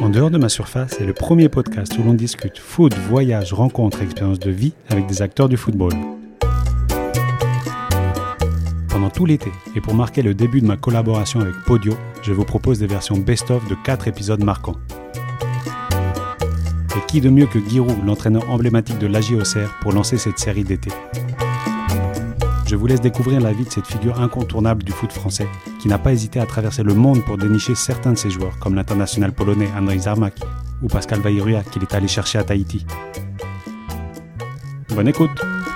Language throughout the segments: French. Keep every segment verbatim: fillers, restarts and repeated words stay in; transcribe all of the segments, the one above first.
En dehors de ma surface est le premier podcast où l'on discute foot, voyage, rencontres et expériences de vie avec des acteurs du football. Pendant tout l'été, et pour marquer le début de ma collaboration avec Podio, je vous propose des versions best-of de quatre épisodes marquants. Et qui de mieux que Giroud, l'entraîneur emblématique de l'A J Auxerre, pour lancer cette série d'été. Je vous laisse découvrir la vie de cette figure incontournable du foot français, qui n'a pas hésité à traverser le monde pour dénicher certains de ses joueurs, comme l'international polonais Andrzej Żarmak ou Pascal Wairuya qu'il est allé chercher à Tahiti. Bonne écoute!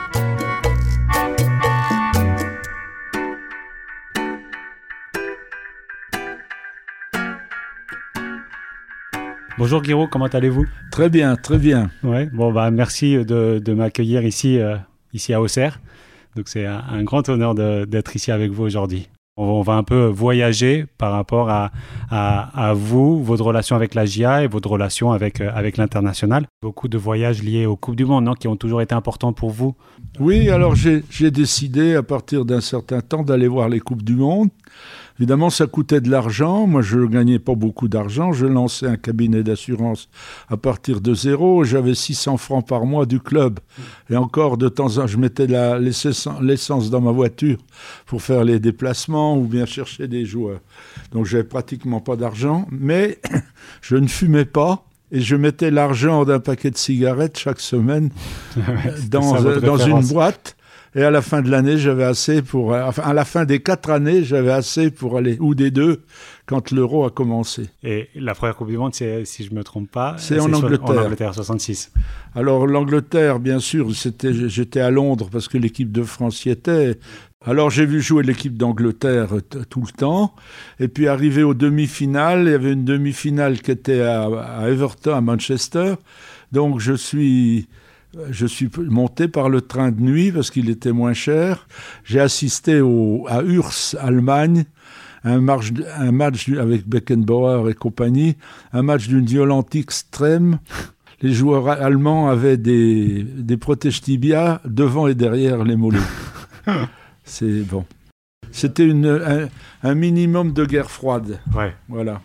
Bonjour Giroud, comment allez-vous? Très bien, très bien. Ouais, bon bah merci de, de m'accueillir ici, euh, ici à Auxerre. Donc c'est un, un grand honneur de, d'être ici avec vous aujourd'hui. On va, on va un peu voyager par rapport à, à, à vous, votre relation avec la J A et votre relation avec, euh, avec l'international. Beaucoup de voyages liés aux Coupes du Monde, non, qui ont toujours été importants pour vous. Oui, alors j'ai, j'ai décidé à partir d'un certain temps d'aller voir les Coupes du Monde. Évidemment, ça coûtait de l'argent. Moi, je ne gagnais pas beaucoup d'argent. Je lançais un cabinet d'assurance à partir de zéro. J'avais six cents francs par mois du club. Et encore, de temps en temps, je mettais la, l'essence dans ma voiture pour faire les déplacements ou bien chercher des joueurs. Donc, je n'avais pratiquement pas d'argent. Mais je ne fumais pas. Et je mettais l'argent d'un paquet de cigarettes chaque semaine dans, ça, dans une boîte. Et à la fin de l'année, j'avais assez pour... Enfin, à la fin des quatre années, j'avais assez pour aller... Ou des deux, quand l'euro a commencé. Et la première Coupe du Monde, c'est, si je ne me trompe pas... C'est, c'est en Angleterre. En Angleterre, soixante-six. Alors, l'Angleterre, bien sûr, c'était, j'étais à Londres parce que l'équipe de France y était. Alors, j'ai vu jouer l'équipe d'Angleterre t- tout le temps. Et puis, arrivé aux demi-finales, il y avait une demi-finale qui était à, à Everton, à Manchester. Donc, je suis... Je suis monté par le train de nuit parce qu'il était moins cher. J'ai assisté au, à Urs, Allemagne, un match, un match avec Beckenbauer et compagnie, un match d'une violence extrême. Les joueurs allemands avaient des, des protèges tibias devant et derrière les mollets. C'est bon. C'était une, un, un minimum de guerre froide. Ouais. Voilà.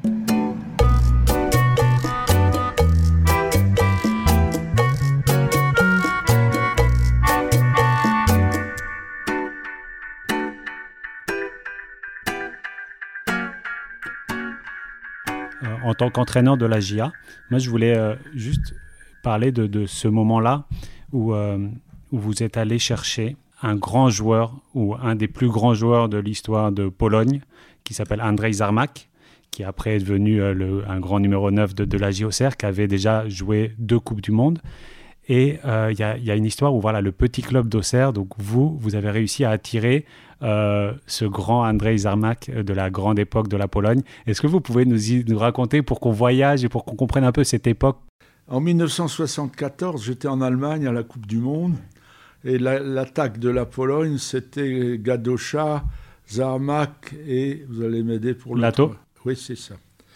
En tant qu'entraîneur de la J A, moi je voulais euh, juste parler de, de ce moment-là où, euh, où vous êtes allé chercher un grand joueur ou un des plus grands joueurs de l'histoire de Pologne qui s'appelle Andrzej Żarmak, qui après est devenu euh, le, un grand numéro neuf de, de l'A J Auxerre, qui avait déjà joué deux Coupes du Monde. Et il euh, y, y a une histoire où voilà, le petit club d'Auxerre, donc vous, vous avez réussi à attirer euh, ce grand Andrzej Żarmak de la grande époque de la Pologne. Est-ce que vous pouvez nous, y, nous raconter pour qu'on voyage et pour qu'on comprenne un peu cette époque? En dix-neuf cent soixante-quatorze, j'étais en Allemagne à la Coupe du Monde. Et la, l'attaque de la Pologne, c'était Gadocha, Żarmak et, vous allez m'aider pour le... Lato. Oui, c'est ça.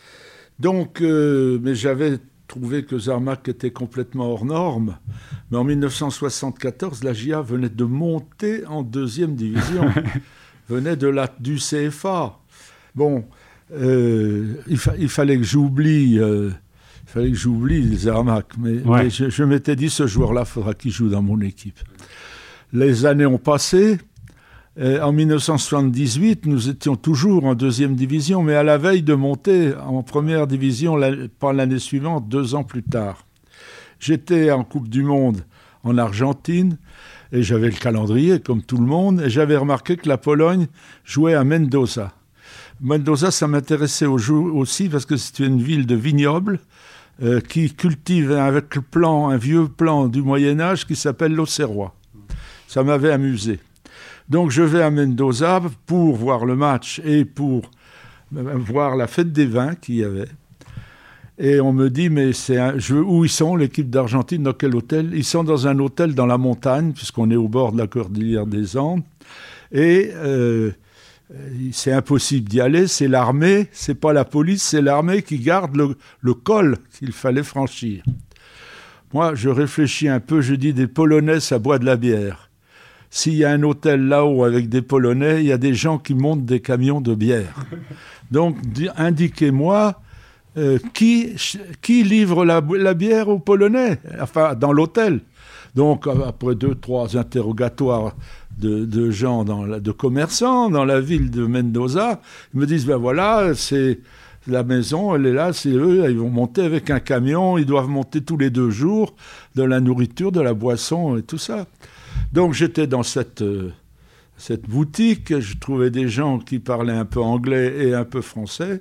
Donc, euh, mais j'avais... trouvé que Żarmak était complètement hors norme. Mais en dix-neuf cent soixante-quatorze, la J A venait de monter en deuxième division. venait de la, du C F A. Bon, euh, il, fa- il fallait que j'oublie... Euh, il fallait que j'oublie Żarmak. Mais, ouais. mais je, je m'étais dit, ce joueur-là, il faudra qu'il joue dans mon équipe. Les années ont passé. Et en dix-neuf cent soixante-dix-huit, nous étions toujours en deuxième division, mais à la veille de monter en première division, la, pas l'année suivante, deux ans plus tard. J'étais en Coupe du Monde en Argentine, et j'avais le calendrier, comme tout le monde, et j'avais remarqué que la Pologne jouait à Mendoza. Mendoza, ça m'intéressait aussi, parce que c'était une ville de vignobles, euh, qui cultive avec le plan, un vieux plan du Moyen-Âge qui s'appelle l'Auxerrois. Ça m'avait amusé. Donc je vais à Mendoza pour voir le match et pour voir la fête des vins qu'il y avait. Et on me dit, mais c'est un, je, où ils sont, l'équipe d'Argentine, dans quel hôtel? Ils sont dans un hôtel dans la montagne, puisqu'on est au bord de la cordillère des Andes. Et euh, c'est impossible d'y aller, c'est l'armée, c'est pas la police, c'est l'armée qui garde le, le col qu'il fallait franchir. Moi, je réfléchis un peu, je dis, des Polonais, ça boit de la bière. S'il y a un hôtel là-haut avec des Polonais, il y a des gens qui montent des camions de bière. Donc, indiquez-moi euh, qui, qui livre la, la bière aux Polonais, enfin dans l'hôtel. Donc après deux, trois interrogatoires de, de gens, dans la, de commerçants dans la ville de Mendoza, ils me disent, ben voilà, c'est la maison, elle est là, c'est eux, ils vont monter avec un camion, ils doivent monter tous les deux jours de la nourriture, de la boisson et tout ça. Donc j'étais dans cette, euh, cette boutique, je trouvais des gens qui parlaient un peu anglais et un peu français,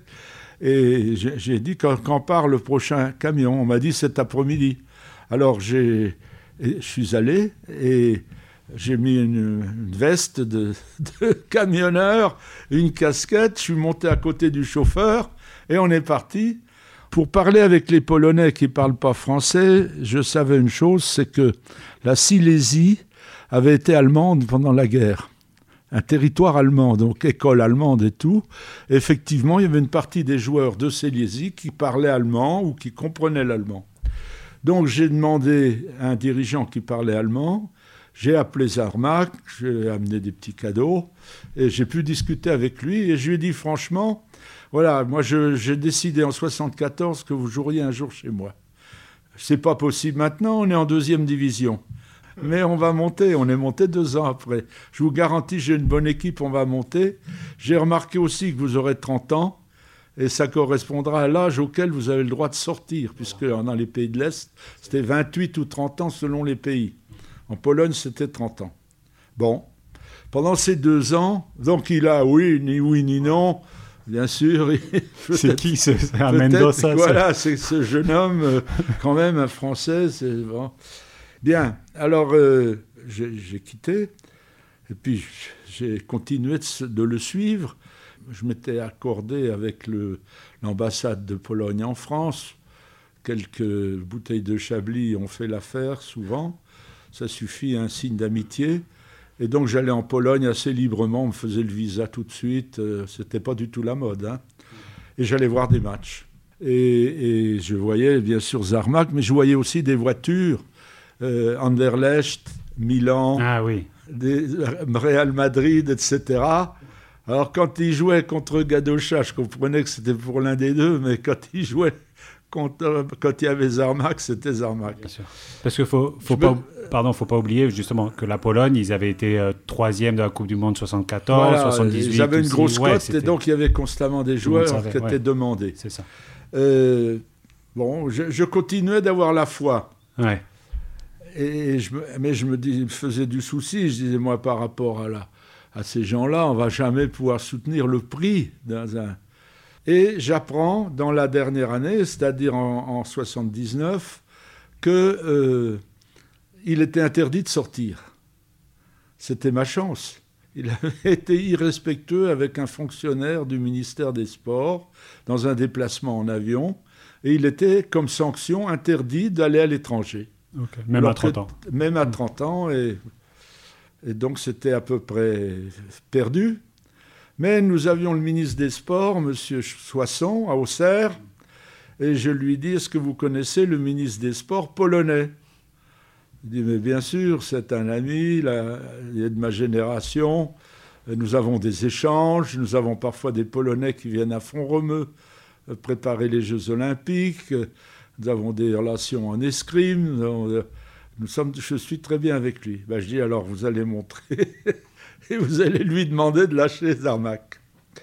et j'ai, j'ai dit, quand, quand part le prochain camion? On m'a dit, cet après-midi. Alors j'ai, je suis allé et j'ai mis une, une veste de, de camionneur, une casquette, je suis monté à côté du chauffeur et on est parti. Pour parler avec les Polonais qui ne parlent pas français, je savais une chose, c'est que la Silésie avait été allemande pendant la guerre. Un territoire allemand, donc école allemande et tout. Effectivement, il y avait une partie des joueurs de Silésie qui parlaient allemand ou qui comprenaient l'allemand. Donc j'ai demandé à un dirigeant qui parlait allemand, j'ai appelé Zarmak, j'ai amené des petits cadeaux, et j'ai pu discuter avec lui, et je lui ai dit franchement, voilà, moi je, j'ai décidé en soixante-quatorze que vous joueriez un jour chez moi. C'est pas possible maintenant, on est en deuxième division. Mais on va monter, on est monté deux ans après. Je vous garantis, j'ai une bonne équipe, on va monter. J'ai remarqué aussi que vous aurez trente ans, et ça correspondra à l'âge auquel vous avez le droit de sortir, puisque dans les pays de l'Est, c'était vingt-huit ou trente ans selon les pays. En Pologne, c'était trente ans. Bon, pendant ces deux ans, donc il a oui, ni oui, ni non, bien sûr. C'est qui ce à Mendoza? Voilà, c'est ce jeune homme, euh, quand même, un Français. C'est, bon. Bien, alors euh, j'ai, j'ai quitté, et puis j'ai continué de, de le suivre. Je m'étais accordé avec le, l'ambassade de Pologne en France. Quelques bouteilles de Chablis ont fait l'affaire, souvent. Ça suffit, un signe d'amitié. Et donc j'allais en Pologne assez librement, on me faisait le visa tout de suite. Euh, c'était pas du tout la mode. Hein. Et j'allais voir des matchs. Et, et je voyais bien sûr Zarmak, mais je voyais aussi des voitures. Euh, Anderlecht, Milan, ah, oui. des, Real Madrid, et cetera. Alors, quand il jouait contre Gadocha, je comprenais que c'était pour l'un des deux, mais quand il jouait contre, quand il y avait Zarmak, c'était Zarmak. Bien sûr. Parce qu'il faut, faut pas, me... pardon, faut pas oublier justement que la Pologne, ils avaient été euh, troisième de la Coupe du Monde soixante-quatorze, voilà, soixante-dix-huit. Ils avaient une aussi. grosse ouais, cote, et donc il y avait constamment des joueurs savait, qui étaient ouais. demandés. C'est ça. Euh, bon, je, je continuais d'avoir la foi. Ouais. Et je, mais je me, dis, je me faisais du souci, je disais, moi, par rapport à, la, à ces gens-là, on ne va jamais pouvoir soutenir le prix dans un... Et j'apprends dans la dernière année, c'est-à-dire en, en soixante-dix-neuf, qu'il euh, était interdit de sortir. C'était ma chance. Il avait été irrespectueux avec un fonctionnaire du ministère des Sports dans un déplacement en avion, et il était, comme sanction, interdit d'aller à l'étranger. Okay. Même Alors, à trente ans. Même à trente ans, et, et donc c'était à peu près perdu. Mais nous avions le ministre des Sports, M. Soisson, à Auxerre, et je lui dis, est-ce que vous connaissez le ministre des Sports polonais? Il dit, mais bien sûr, c'est un ami, là, il est de ma génération, nous avons des échanges, nous avons parfois des Polonais qui viennent à Font-Romeu préparer les Jeux Olympiques, nous avons des relations en escrime, nous, nous sommes, je suis très bien avec lui. Ben, je dis, alors vous allez montrer et vous allez lui demander de lâcher Zarmak.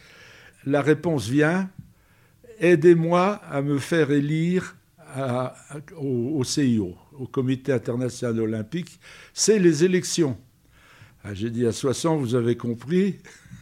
La réponse vient, aidez-moi à me faire élire à, à, au, au C I O, au Comité international olympique, c'est les élections. Ben, j'ai dit à Soisson, vous avez compris,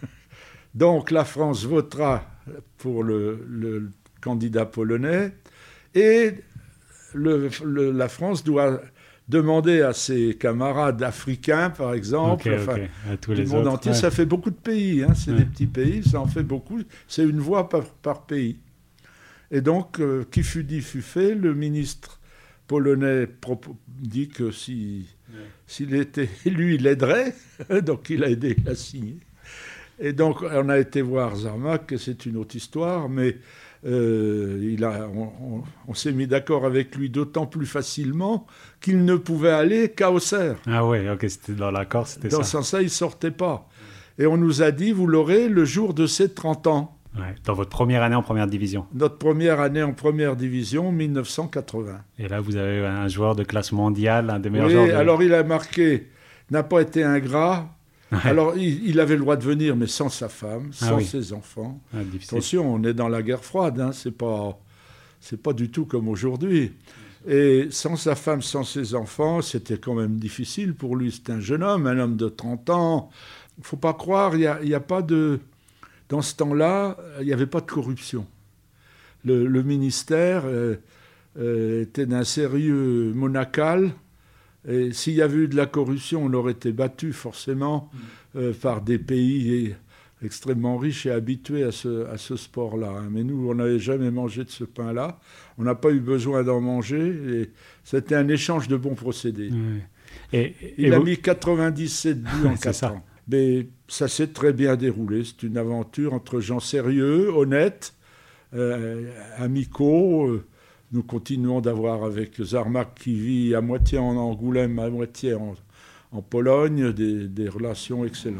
donc la France votera pour le, le candidat polonais, et le, le, la France doit demander à ses camarades africains, par exemple, okay, enfin, okay. À tous du les monde autres, entier. Ouais. Ça fait beaucoup de pays, hein, c'est ouais. des petits pays, ça en fait beaucoup. C'est une voix par, par pays. Et donc, euh, qui fut dit fut fait. Le ministre polonais propos, dit que si, ouais. s'il était élu, il aiderait. Donc, il a aidé, il a signé. Et donc, on a été voir Zarmak, c'est une autre histoire, mais euh, il a, on, on, on s'est mis d'accord avec lui d'autant plus facilement qu'il ne pouvait aller qu'à Auxerre. Ah oui, ok, c'était dans l'accord, c'était dans ça. Dans ce sens-là, il ne sortait pas. Et on nous a dit, vous l'aurez le jour de ses trente ans. Ouais, dans votre première année en première division. Notre première année en première division, mille neuf cent quatre-vingts. Et là, vous avez un joueur de classe mondiale, un des meilleurs oui, joueurs de... alors il a marqué, n'a pas été ingrat. Ouais. Alors il, il avait le droit de venir, mais sans sa femme, sans ah, oui. ses enfants. Ah, attention, on est dans la guerre froide, hein, c'est pas, c'est pas du tout comme aujourd'hui. Et sans sa femme, sans ses enfants, c'était quand même difficile pour lui. C'était un jeune homme, un homme de trente ans. Il ne faut pas croire, il n'y a, a pas de... Dans ce temps-là, il n'y avait pas de corruption. Le, le ministère euh, euh, était d'un sérieux monacal. Et s'il y avait eu de la corruption, on aurait été battu forcément euh, par des pays extrêmement riches et habitués à ce, à ce sport-là. Mais nous, on n'avait jamais mangé de ce pain-là. On n'a pas eu besoin d'en manger. Et c'était un échange de bons procédés. Oui. Et, et Il a vous... mis quatre-vingt-dix-sept buts en quatre ans. Mais ça s'est très bien déroulé. C'est une aventure entre gens sérieux, honnêtes, euh, amicaux. Euh, nous continuons d'avoir avec Zarmak qui vit à moitié en Angoulême, à moitié en, en Pologne, des, des relations excellentes.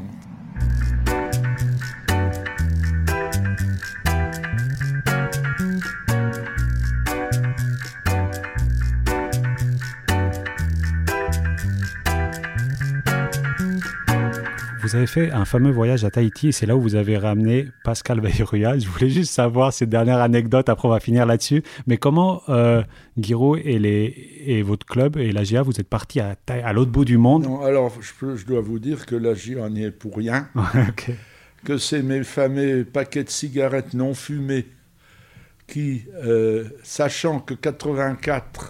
Vous avez fait un fameux voyage à Tahiti et c'est là où vous avez ramené Pascal Bayrua. Je voulais juste savoir cette dernière anecdote, après on va finir là-dessus. Mais comment, euh, Giroud et, les, et votre club et la G I A, vous êtes partis à, à l'autre bout du monde? Non, alors je, peux, je dois vous dire que la G I A n'y est pour rien. Okay. Que c'est mes fameux paquets de cigarettes non fumées qui, euh, sachant que quatre-vingt-quatre,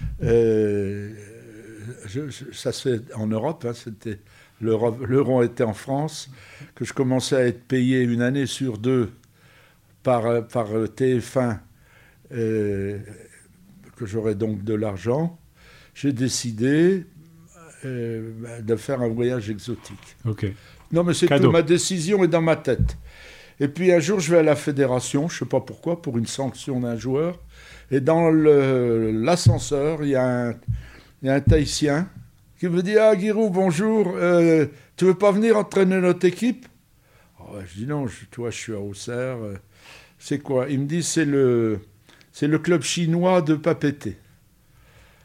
euh, je, je, ça c'est en Europe, hein, c'était... L'euro était en France, que je commençais à être payé une année sur deux par, par T F un, euh, que j'aurais donc de l'argent. J'ai décidé euh, de faire un voyage exotique. Okay. Non, mais c'est tout, ma décision est dans ma tête. Et puis un jour, je vais à la fédération, je ne sais pas pourquoi, pour une sanction d'un joueur. Et dans le, l'ascenseur, il y a un, il y a un Tahitien qui me dit « Ah, Giroud, bonjour, euh, tu veux pas venir entraîner notre équipe ?» oh, Je dis « Non, je, toi, je suis à Auxerre. Euh, c'est quoi ?» Il me dit « C'est le, c'est le club chinois de Papeete. Euh, »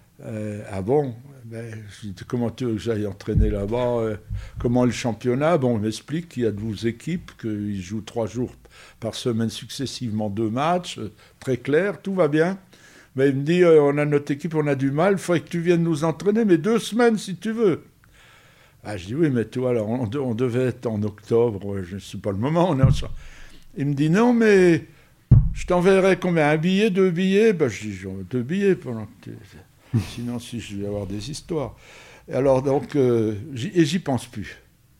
Ah bon, ben, je dis « Comment tu veux que j'aille entraîner là-bas euh, comment le championnat ?» Bon, on m'explique qu'il y a douze équipes, qu'ils jouent trois jours par semaine successivement deux matchs. Euh, très clair, tout va bien. Mais il me dit, euh, on a notre équipe, on a du mal, il faudrait que tu viennes nous entraîner, mais deux semaines si tu veux. Ah, je dis, oui, mais toi, alors, on, de, on devait être en octobre, je ne sais pas le moment. On est en... Il me dit, non, mais je t'enverrai combien? Un billet, deux billets? Ben, je dis, deux billets, pendant que tu... sinon, si je vais avoir des histoires. Et alors, donc, euh, j'y, et j'y pense plus.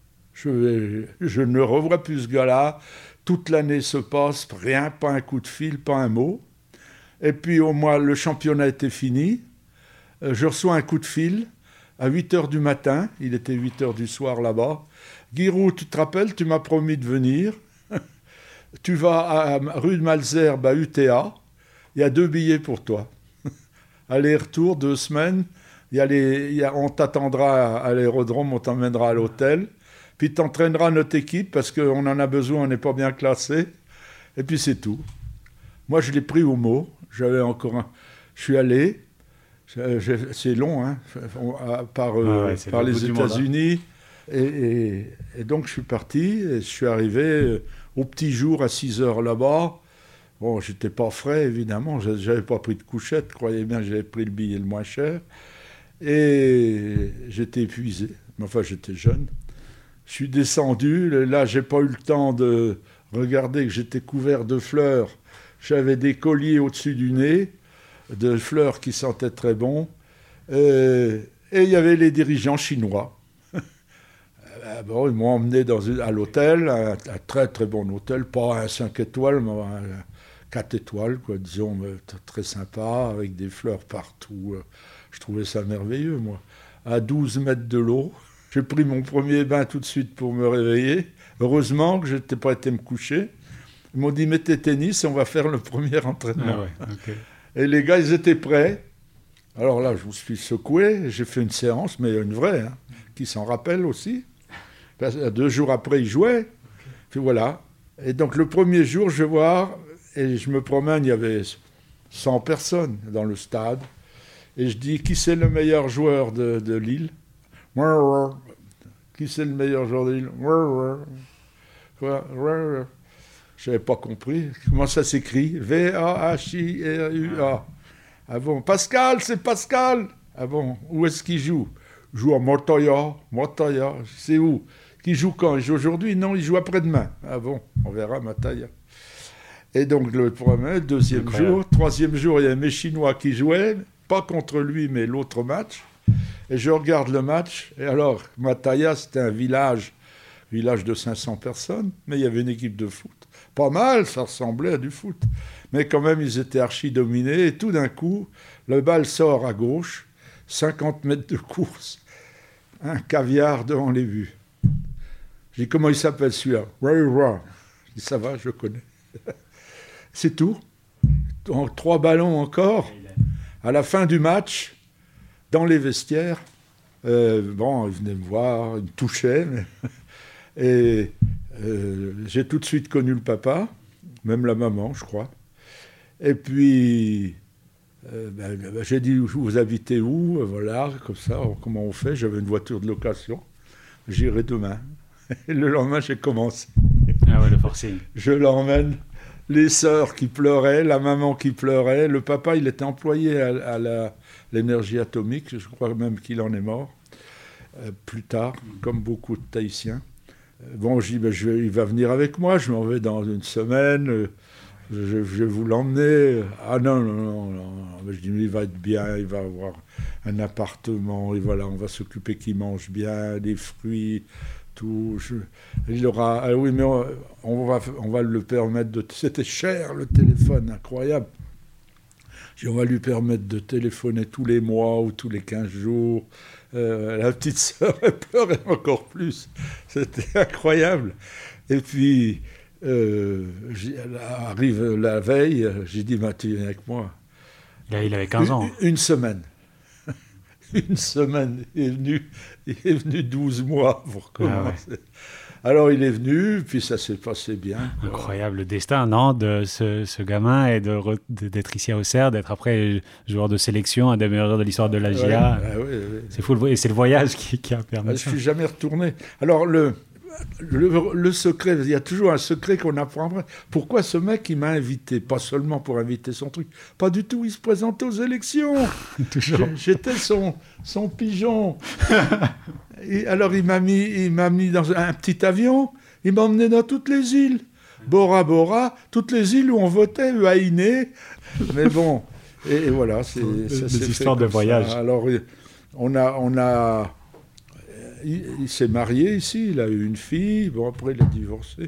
Je, je ne revois plus ce gars-là. Toute l'année se passe, rien, pas un coup de fil, pas un mot. Et puis, au moins, le championnat était fini. Euh, je reçois un coup de fil à huit heures du matin. Il était huit heures du soir là-bas. « Giroud, tu te rappelles, tu m'as promis de venir. Tu vas à, à rue de Malesherbes à U T A. Il y a deux billets pour toi. Aller-retour, deux semaines. Il y a les, il y a, on t'attendra à l'aérodrome, on t'emmènera à l'hôtel. Puis tu entraîneras notre équipe parce qu'on en a besoin, on n'est pas bien classé. Et puis c'est tout. » Moi, je l'ai pris au mot. J'avais encore un... Je suis allé. C'est long, hein, par, euh, ah ouais, par les États-Unis. Et, et, et donc, je suis parti. Et je suis arrivé au petit jour à six heures là-bas. Bon, j'étais pas frais, évidemment. J'avais pas pris de couchette. Croyez bien que j'avais pris le billet le moins cher. Et j'étais épuisé. Mais enfin, j'étais jeune. Je suis descendu. Là, j'ai pas eu le temps de regarder que j'étais couvert de fleurs. J'avais des colliers au-dessus du nez, de fleurs qui sentaient très bon. Euh, et il y avait les dirigeants chinois. Bon, ils m'ont emmené dans une, à l'hôtel, un, un très très bon hôtel, pas un cinq étoiles, mais un quatre étoiles, quoi, disons, très sympa, avec des fleurs partout. Je trouvais ça merveilleux, moi. À douze mètres de l'eau, j'ai pris mon premier bain tout de suite pour me réveiller. Heureusement que je n'étais pas été me coucher. Ils m'ont dit, mettez tennis, on va faire le premier entraînement. Ah ouais, okay. Et les gars, ils étaient prêts. Alors là, je me suis secoué, j'ai fait une séance, mais une vraie, hein, qui s'en rappelle aussi. Deux jours après, ils jouaient. Okay. Puis voilà, Et donc le premier jour, je vais voir, et je me promène, il y avait cent personnes dans le stade, et je dis, qui c'est le meilleur joueur de, de Lille? Qui c'est le meilleur joueur de Lille? Quoi? Je n'avais pas compris. Comment ça s'écrit? V A H I R U A. Ah bon, Pascal, c'est Pascal. Ah bon, où est-ce qu'il joue? Il joue à Montoya. Montoya, c'est où? Qui joue quand? Il joue aujourd'hui? Non, il joue après-demain. Ah bon, on verra Montoya. Et donc le premier, deuxième Incroyable. jour, troisième jour, il y a mes Chinois qui jouaient, pas contre lui, mais l'autre match. Et je regarde le match, et alors, Mataya, c'était un village, village de cinq cents personnes, mais il y avait une équipe de foot. Pas mal, ça ressemblait à du foot. Mais quand même, ils étaient archi-dominés, et tout d'un coup, le bal sort à gauche, cinquante mètres de course, un caviar devant les buts. Je dis, comment il s'appelle celui-là? Je dis, ça va, je le connais. C'est tout. Donc, trois ballons encore. À la fin du match, dans les vestiaires, euh, bon, il venait me voir, il me touchait, mais et euh, j'ai tout de suite connu le papa, même la maman, je crois. Et puis, euh, ben, ben, j'ai dit, vous habitez où? Voilà, comme ça, comment on fait? J'avais une voiture de location, j'irai demain. Et le lendemain, j'ai commencé. Ah ouais, le forcing. Je l'emmène. Les sœurs qui pleuraient, la maman qui pleurait, le papa, il était employé à, à la, l'énergie atomique, je crois même qu'il en est mort, euh, plus tard, comme beaucoup de Tahitiens. Euh, bon, je dis, ben, je, il va venir avec moi, je m'en vais dans une semaine, euh, je, je vais vous l'emmener. Ah non, non, non, non, non. Je dis, mais il va être bien, il va avoir un appartement, et voilà, on va s'occuper qu'il mange bien, des fruits, tout. Je, il aura, ah oui, mais on, on, va, on va le permettre de... C'était cher, le téléphone, incroyable. Je dis, on va lui permettre de téléphoner tous les mois ou tous les quinze jours. Euh, la petite sœur, elle pleurait encore plus. C'était incroyable. Et puis, euh, arrive la veille, j'ai dit, bah, tu viens avec moi. Là, il avait quinze ans. Une, une semaine. Une semaine. Il est venu, il est venu douze mois pour commencer. Ah ouais. Alors, il est venu, puis ça s'est passé bien. Incroyable le destin, non, de ce, ce gamin et de re, de, d'être ici à Auxerre, d'être après joueur de sélection, un des meilleurs de l'histoire de l'A G A. Ouais, ouais, ouais, ouais. C'est fou, et c'est le voyage qui, qui a permis ah, ça. Je ne suis jamais retourné. Alors, le, le, le secret, il y a toujours un secret qu'on apprend après. Pourquoi ce mec, il m'a invité? Pas seulement pour inviter son truc. Pas du tout, il se présentait aux élections. Toujours. J'étais son, son pigeon. Et alors, il m'a mis, il m'a mis dans un petit avion, il m'a emmené dans toutes les îles. Bora Bora, toutes les îles où on votait, Haïné. Mais bon, et, et voilà, c'est ça. Des histoires de voyage. Ça. Alors, on a, on a, il, il s'est marié ici, il a eu une fille, bon, après, il a divorcé.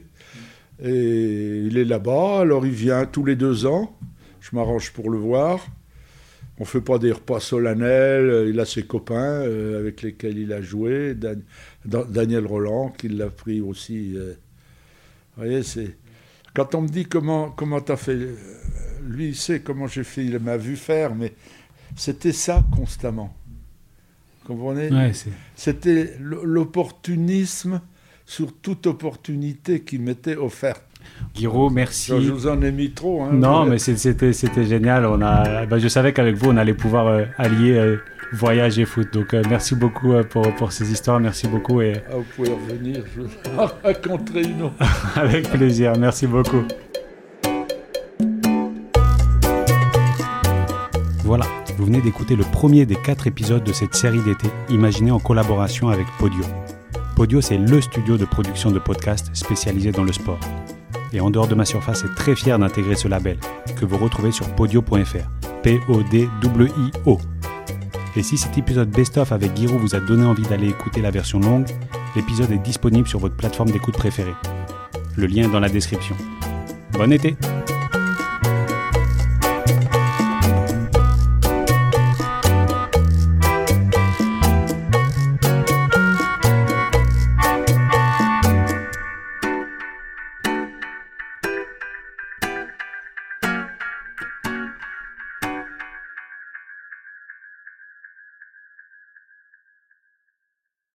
Et il est là-bas, alors il vient tous les deux ans, je m'arrange pour le voir. On ne fait pas des repas solennels, il a ses copains euh, avec lesquels il a joué, Dan, Daniel Roland, qui l'a pris aussi. Euh, vous voyez, c'est... Quand on me dit comment, comment tu as fait, lui il sait comment j'ai fait, il m'a vu faire, mais c'était ça constamment. Vous comprenez? Ouais, c'est... C'était l'opportunisme sur toute opportunité qui m'était offerte. Guiraud, merci. Je vous en ai mis trop. Hein, non, mais c'était, c'était génial. On a, ben je savais qu'avec vous, on allait pouvoir euh, allier euh, voyage et foot. Donc, euh, merci beaucoup euh, pour, pour ces histoires. Merci beaucoup. Et... Ah, vous pouvez revenir. Je vous en raconterai une autre. Avec plaisir. Merci beaucoup. Voilà, vous venez d'écouter le premier des quatre épisodes de cette série d'été, imaginée en collaboration avec Podio. Podio, c'est le studio de production de podcasts spécialisé dans le sport. Et En dehors de ma surface est très fier d'intégrer ce label, que vous retrouvez sur podio point f r, P O D W I O. Et si cet épisode best-of avec Guiraud vous a donné envie d'aller écouter la version longue, l'épisode est disponible sur votre plateforme d'écoute préférée. Le lien est dans la description. Bon été!